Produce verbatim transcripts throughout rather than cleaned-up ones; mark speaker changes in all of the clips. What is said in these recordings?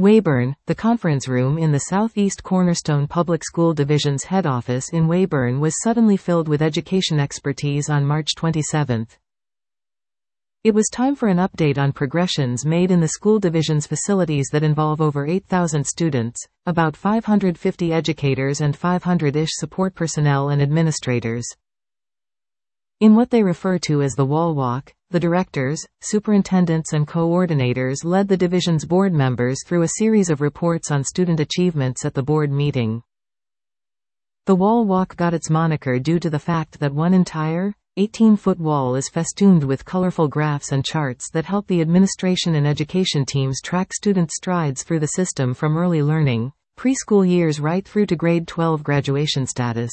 Speaker 1: Weyburn, the conference room in the Southeast Cornerstone Public School Division's head office in Weyburn was suddenly filled with education expertise on March twenty-seventh. It was time for an update on progressions made in the school division's facilities that involve over eight thousand students, about five hundred fifty educators and five hundred-ish support personnel and administrators. In what they refer to as the Wall Walk, the directors, superintendents and coordinators led the division's board members through a series of reports on student achievements at the board meeting. The Wall Walk got its moniker due to the fact that one entire, eighteen-foot wall is festooned with colorful graphs and charts that help the administration and education teams track students' strides through the system from early learning, preschool years right through to grade twelve graduation status.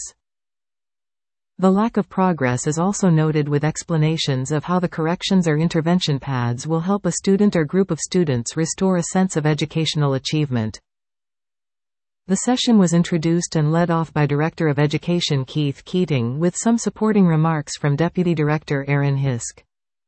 Speaker 1: The lack of progress is also noted with explanations of how the corrections or intervention paths will help a student or group of students restore a sense of educational achievement. The session was introduced and led off by Director of Education Keith Keating with some supporting remarks from Deputy Director Aaron Hisk.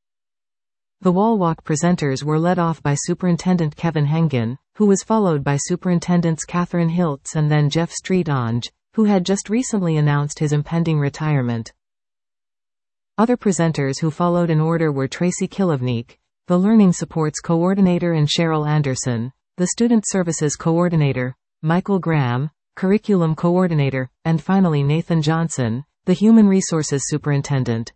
Speaker 1: The Wall Walk presenters were led off by Superintendent Kevin Hengen, who was followed by Superintendents Catherine Hiltz and then Jeff Streetonge, who had just recently announced his impending retirement. Other presenters who followed in order were Tracy Kilovnik, the Learning Supports Coordinator, and Cheryl Anderson, the Student Services Coordinator, Michael Graham, Curriculum Coordinator, and finally Nathan Johnson, the Human Resources Superintendent.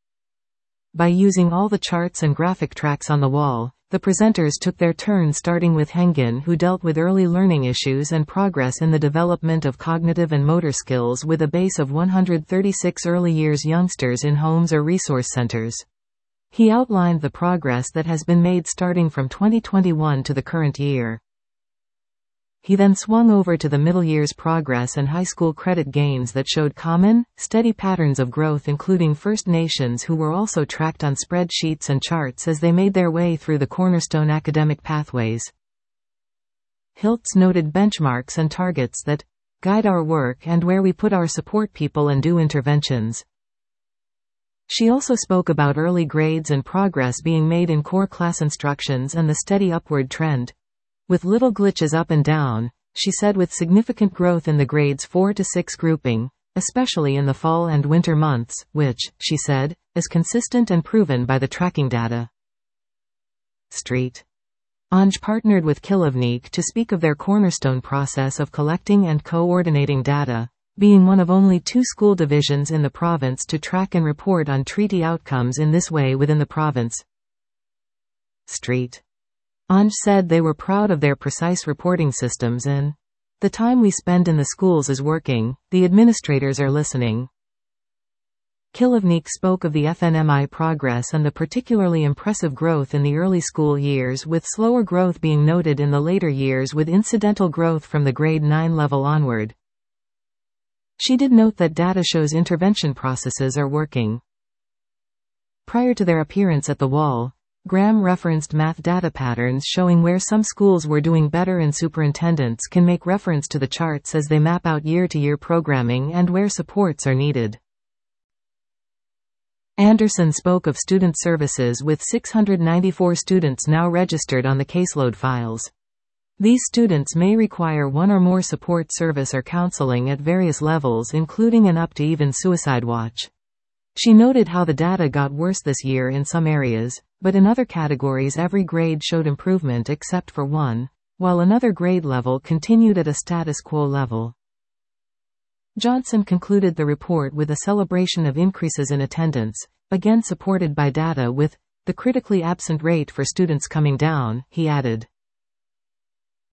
Speaker 1: By using all the charts and graphic tracks on the wall, the presenters took their turn, starting with Hengen, who dealt with early learning issues and progress in the development of cognitive and motor skills with a base of one hundred thirty-six early years youngsters in homes or resource centers. He outlined the progress that has been made starting from twenty twenty-one to the current year. He then swung over to the middle year's progress and high school credit gains that showed common, steady patterns of growth, including First Nations who were also tracked on spreadsheets and charts as they made their way through the Cornerstone academic pathways. Hiltz noted benchmarks and targets that guide our work and where we put our support people and do interventions. She also spoke about early grades and progress being made in core class instructions and the steady upward trend. With little glitches up and down, she said, with significant growth in the grades four to six grouping, especially in the fall and winter months, which, she said, is consistent and proven by the tracking data. Street. Onge partnered with Kilovnik to speak of their Cornerstone process of collecting and coordinating data, being one of only two school divisions in the province to track and report on treaty outcomes in this way within the province. Street. Onge said they were proud of their precise reporting systems and the time we spend in the schools is working, the administrators are listening. Kilovnik spoke of the F N M I progress and the particularly impressive growth in the early school years, with slower growth being noted in the later years with incidental growth from the grade nine level onward. She did note that data shows intervention processes are working. Prior to their appearance at the wall, Graham referenced math data patterns showing where some schools were doing better, and superintendents can make reference to the charts as they map out year-to-year programming and where supports are needed. Anderson spoke of student services with six hundred ninety-four students now registered on the caseload files. These students may require one or more support service or counseling at various levels, including and up to even suicide watch. She noted how the data got worse this year in some areas, but in other categories every grade showed improvement except for one, while another grade level continued at a status quo level. Johnson concluded the report with a celebration of increases in attendance, again supported by data, with the critically absent rate for students coming down, he added.